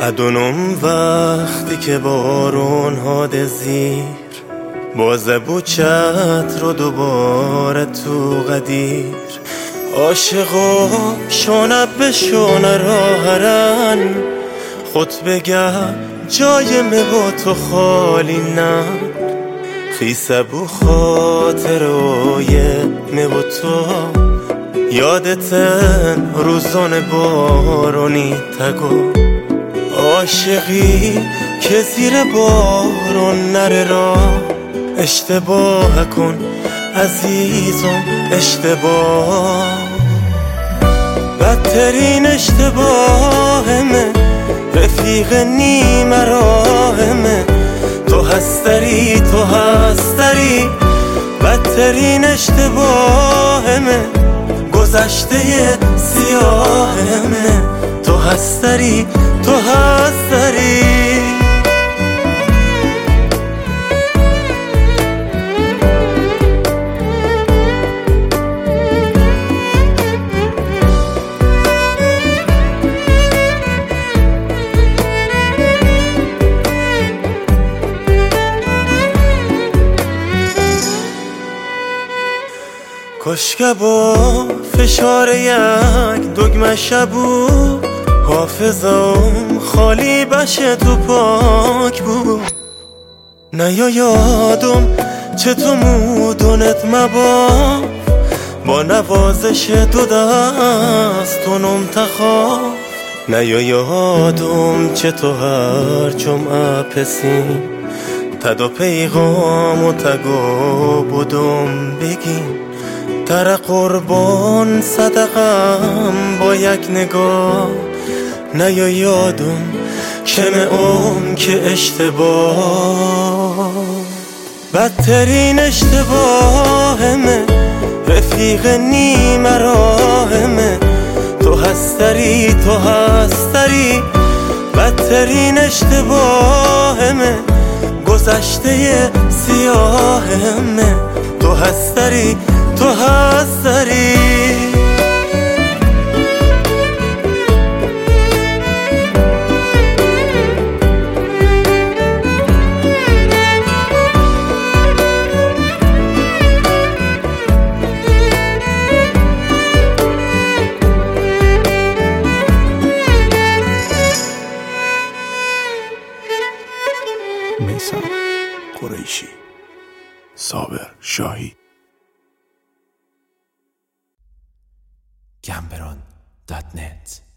ادونم وقتی که بارون هاده زیر بازه بوچت رو دوباره تو قدیر عاشقا شونه به شونه راهرن خود بگه جای با تو خالی نه خیسه بو خاطر اویه با تو یادتن روزان بارونی تگو عاشقی که زیر بارون نره را اشتباه کن عزیزم اشتباه بدترین اشتباهمه رفیق نیم راهمه تو هستری بدترین اشتباهمه گذشته سیاهمه تو هستری کشکه با فشار یک دگمه شبو حافظم خالی بشه تو پاک بود نه یا یادم چه تو مودونت مباف با نوازش دو دستونم تخاف نه یا یادم چه تو هر جمعه پسیم تدو پیغام و تگو بودم بگیم تر قربان صدقم با یک نگاه نه یا یادم شمعم که اشتباه بدترین اشتباهمه رفیق نیم راهمه تو هستری بدترین اشتباهمه گذشته سیاهمه تو هستری میثم قریشی، صابر شاهی. Gamberon.net